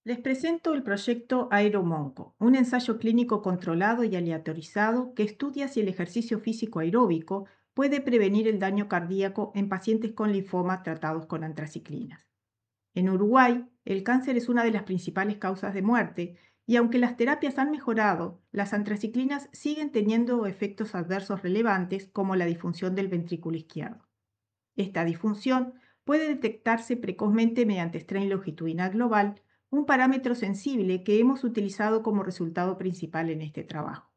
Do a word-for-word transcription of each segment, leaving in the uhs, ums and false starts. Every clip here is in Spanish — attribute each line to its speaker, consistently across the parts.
Speaker 1: Les presento el proyecto AeroMonco, un ensayo clínico controlado y aleatorizado que estudia si el ejercicio físico aeróbico puede prevenir el daño cardíaco en pacientes con linfoma tratados con antraciclinas. En Uruguay, el cáncer es una de las principales causas de muerte y aunque las terapias han mejorado, las antraciclinas siguen teniendo efectos adversos relevantes como la disfunción del ventrículo izquierdo. Esta disfunción puede detectarse precozmente mediante strain longitudinal global, un parámetro sensible que hemos utilizado como resultado principal en este trabajo.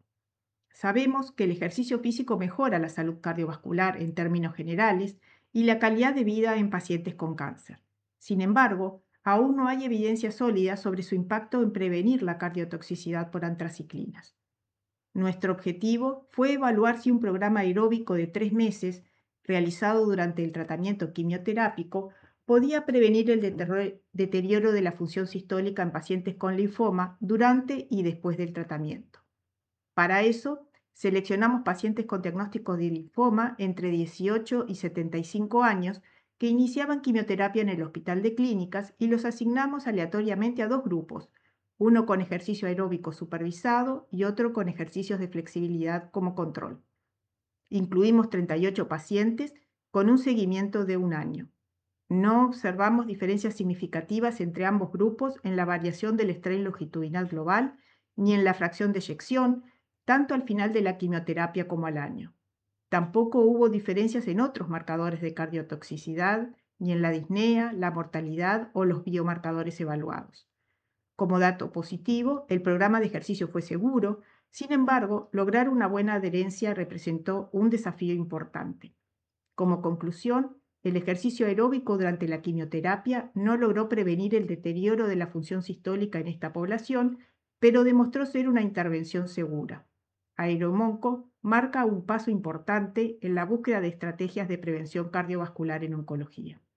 Speaker 1: Sabemos que el ejercicio físico mejora la salud cardiovascular en términos generales y la calidad de vida en pacientes con cáncer. Sin embargo, aún no hay evidencia sólida sobre su impacto en prevenir la cardiotoxicidad por antraciclinas. Nuestro objetivo fue evaluar si un programa aeróbico de tres meses, realizado durante el tratamiento quimioterápico, podía prevenir el deterioro deterioro de la función sistólica en pacientes con linfoma durante y después del tratamiento. Para eso, seleccionamos pacientes con diagnóstico de linfoma entre dieciocho y setenta y cinco años que iniciaban quimioterapia en el Hospital de Clínicas y los asignamos aleatoriamente a dos grupos, uno con ejercicio aeróbico supervisado y otro con ejercicios de flexibilidad como control. Incluimos treinta y ocho pacientes con un seguimiento de un año. No observamos diferencias significativas entre ambos grupos en la variación del strain longitudinal global ni en la fracción de eyección, tanto al final de la quimioterapia como al año. Tampoco hubo diferencias en otros marcadores de cardiotoxicidad, ni en la disnea, la mortalidad o los biomarcadores evaluados. Como dato positivo, el programa de ejercicio fue seguro, sin embargo, lograr una buena adherencia representó un desafío importante. Como conclusión, el ejercicio aeróbico durante la quimioterapia no logró prevenir el deterioro de la función sistólica en esta población, pero demostró ser una intervención segura. Aeromonco marca un paso importante en la búsqueda de estrategias de prevención cardiovascular en oncología.